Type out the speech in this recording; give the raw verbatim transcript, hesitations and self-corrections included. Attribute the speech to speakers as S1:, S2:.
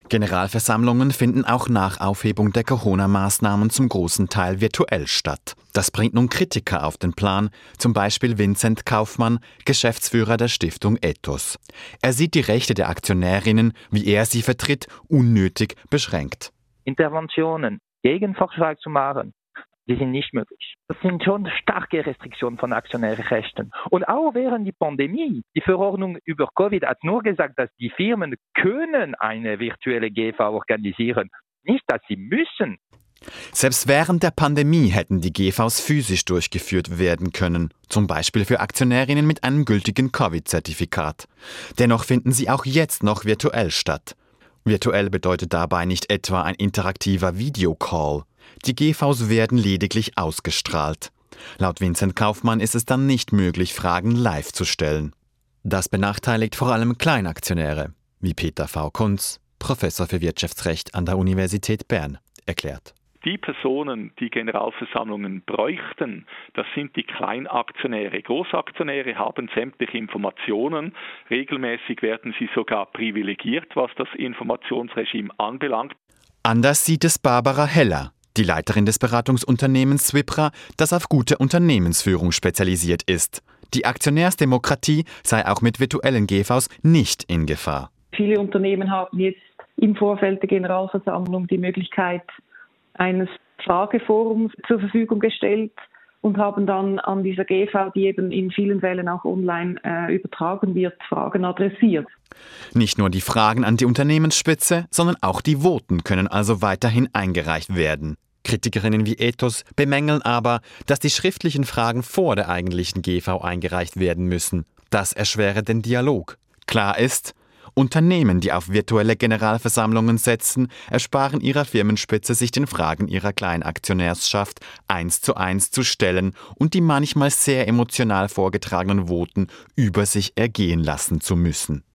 S1: Generalversammlungen finden auch nach Aufhebung der Corona-Maßnahmen zum großen Teil virtuell statt. Das bringt nun Kritiker auf den Plan, zum Beispiel Vincent Kaufmann, Geschäftsführer der Stiftung Ethos. Er sieht die Rechte der Aktionärinnen, wie er sie vertritt, unnötig beschränkt.
S2: Interventionen gegen Vorschlag zu machen, die sind nicht möglich. Das sind schon starke Restriktionen von Aktionärrechten. Und auch während der Pandemie, die Verordnung über Covid hat nur gesagt, dass die Firmen können eine virtuelle G V organisieren, nicht, dass sie müssen.
S1: Selbst während der Pandemie hätten die G Vs physisch durchgeführt werden können, zum Beispiel für Aktionärinnen mit einem gültigen Covid-Zertifikat. Dennoch finden sie auch jetzt noch virtuell statt. Virtuell bedeutet dabei nicht etwa ein interaktiver Videocall. Die G Vs werden lediglich ausgestrahlt. Laut Vincent Kaufmann ist es dann nicht möglich, Fragen live zu stellen. Das benachteiligt vor allem Kleinaktionäre, wie Peter V. Kunz, Professor für Wirtschaftsrecht an der Universität Bern, erklärt.
S3: Die Personen, die Generalversammlungen bräuchten, das sind die Kleinaktionäre. Großaktionäre haben sämtliche Informationen. Regelmäßig werden sie sogar privilegiert, was das Informationsregime anbelangt.
S1: Anders sieht es Barbara Heller, die Leiterin des Beratungsunternehmens Swipra, das auf gute Unternehmensführung spezialisiert ist. Die Aktionärsdemokratie sei auch mit virtuellen G Vs nicht in Gefahr.
S4: Viele Unternehmen haben jetzt im Vorfeld der Generalversammlung die Möglichkeit eines Frageforums zur Verfügung gestellt und haben dann an dieser G V, die eben in vielen Fällen auch online äh, übertragen wird, Fragen adressiert.
S1: Nicht nur die Fragen an die Unternehmensspitze, sondern auch die Voten können also weiterhin eingereicht werden. Kritikerinnen wie Ethos bemängeln aber, dass die schriftlichen Fragen vor der eigentlichen G V eingereicht werden müssen. Das erschwere den Dialog. Klar ist, Unternehmen, die auf virtuelle Generalversammlungen setzen, ersparen ihrer Firmenspitze, sich den Fragen ihrer Kleinaktionärschaft eins zu eins zu stellen und die manchmal sehr emotional vorgetragenen Voten über sich ergehen lassen zu müssen.